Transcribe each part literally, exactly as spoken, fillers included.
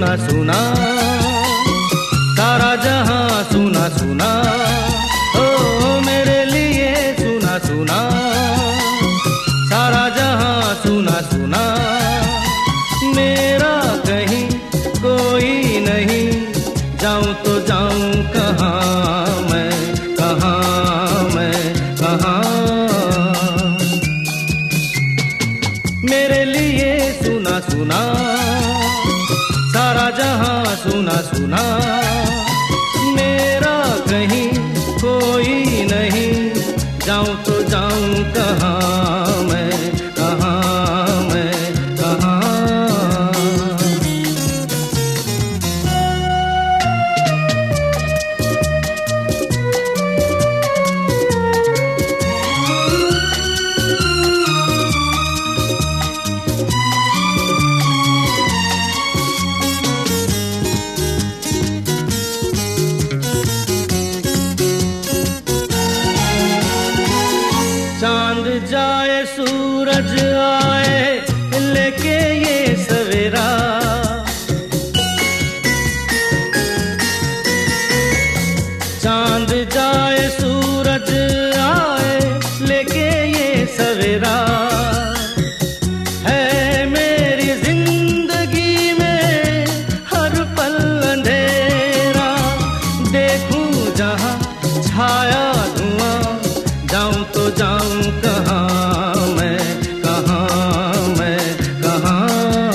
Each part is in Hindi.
सुना सुना, सारा जहां सुना सुना, ओ मेरे लिए सुना सुना, सारा जहां सुना सुना। मेरा कहीं कोई नहीं, जाऊं तो जाऊं कहाँ मैं, कहाँ मैं, कहाँ। मेरे लिए सुना सुना, सारा जहां सुना सुना, मेरा कहीं कोई नहीं, जाऊं तो जाऊं कहाँ मैं, कहाँ मैं, कहाँ। चांद जाए सूरज आए लेके ये सवेरा, चांद जाए सूरज आए लेके ये सवेरा, है मेरी जिंदगी में हर पल अंधेरा। देखूं जहां छाया धुआं, जाऊं तो जाऊं कहाँ मैं, कहाँ मैं, कहाँ।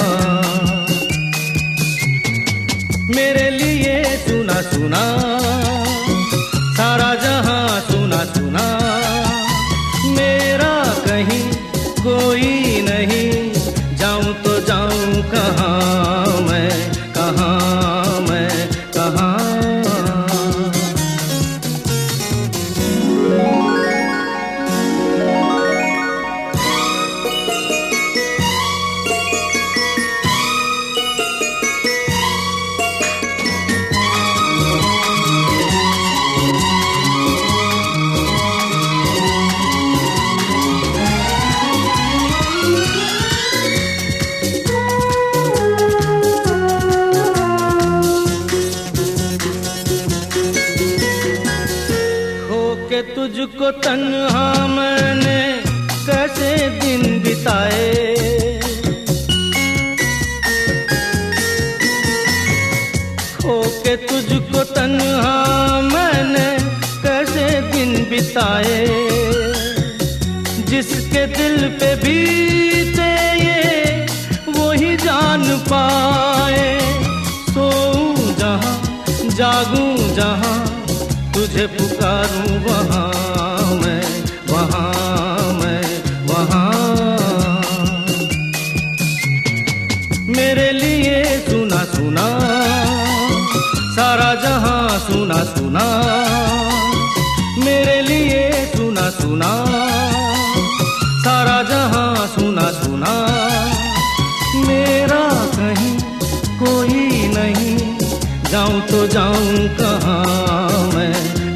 मेरे लिए सुना सुना, सारा जहां सुना सुना, मेरा कहीं कोई नहीं, जाऊं तो जाऊं कहाँ मैं, कहाँ मैं, कहाँ। के तुझको तन्हा मैंने कैसे दिन बिताए, खो के तुझको तन्हा मैंने कैसे दिन बिताए। जिसके दिल पे बीते ये वही जान पाए, सोऊं जहां जागूं जहां, तुझे पुकारूं वहाँ मैं, वहाँ मैं, वहाँ। मेरे लिए सुना सुना, सारा जहां सुना सुना, मेरे लिए सुना सुना, सारा जहां सुना सुना। मेरा कहीं कोई नहीं, जाऊं तो जाऊं कहाँ मैं,